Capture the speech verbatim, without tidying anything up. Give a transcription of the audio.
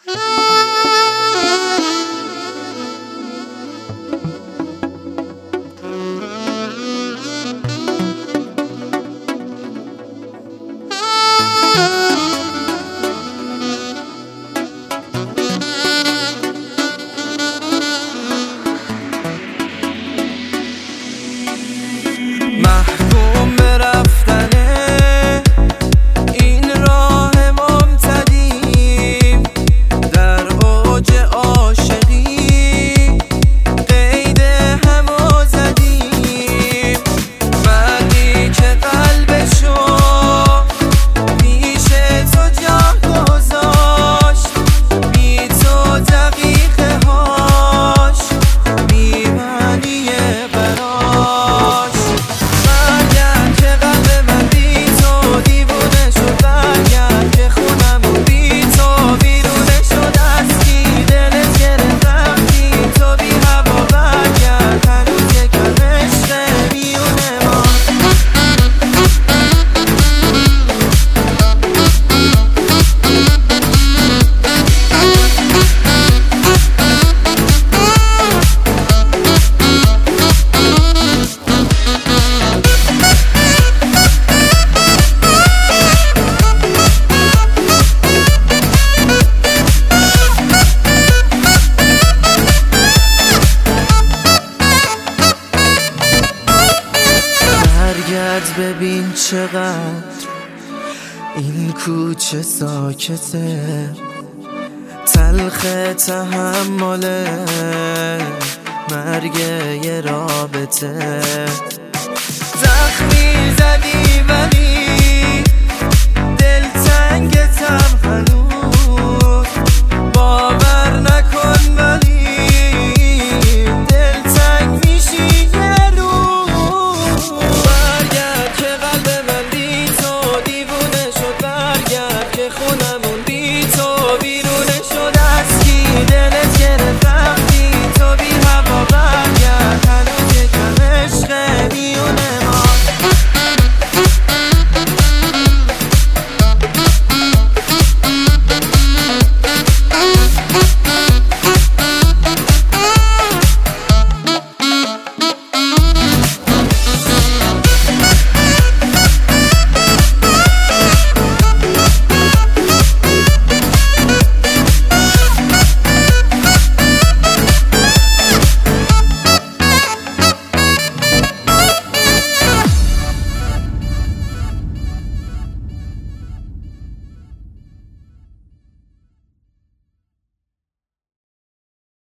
محکوم به رفتنه این راه ممتدیم، در اوج عاشقی قید همو زدیم. مردی که قلبشو پیش تو جا گذاشت، بی تو دقیقه هاش بی معنیه براش. مرگرد که قلب من بی تو دیوونه شد، برگرد که خونمون بی تو بیرونه شد از کی. دلت گرفت رفتی تو بی هوا، برگرد هنوز یکم عشق میونه ما. برگرد ببین چقدر این کوچه ساکته، تلخ تحمل مرگ یه رابطه. زخمی زدی ولی دلتنگتم هنوز،